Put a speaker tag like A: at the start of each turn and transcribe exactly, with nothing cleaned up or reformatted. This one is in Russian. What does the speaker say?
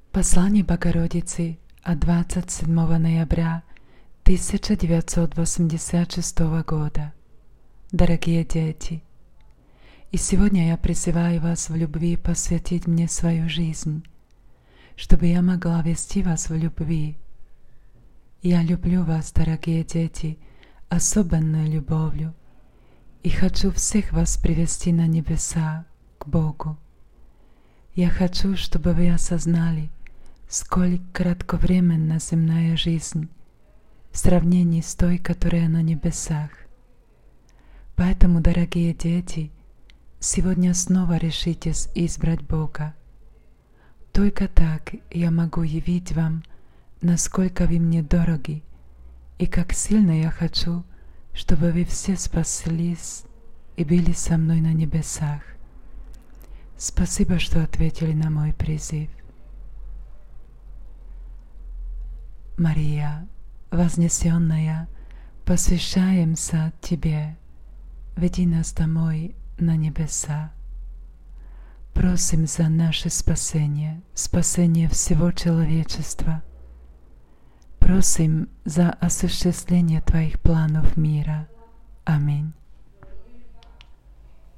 A: Послание Богородицы от двадцать седьмого ноября тысяча девятьсот восемьдесят шестого года. Дорогие дети, и сегодня я призываю вас в любви посвятить мне свою жизнь, чтобы я могла вести вас в любви. Я люблю вас, дорогие дети, особенной любовью, и хочу всех вас привести на небеса, к Богу. Я хочу, чтобы вы осознали, сколь кратковременна земная жизнь в сравнении с той, которая на небесах. Поэтому, дорогие дети, сегодня снова решитесь избрать Бога. Только так я могу явить вам, насколько вы мне дороги, и как сильно я хочу, чтобы вы все спаслись и были со мной на небесах. Спасибо, что ответили на мой призыв. Мария, вознесенная, посвящаемся Тебе, веди нас домой на небеса. Просим за наше спасение, спасение всего человечества. Просим за осуществление Твоих планов мира. Аминь.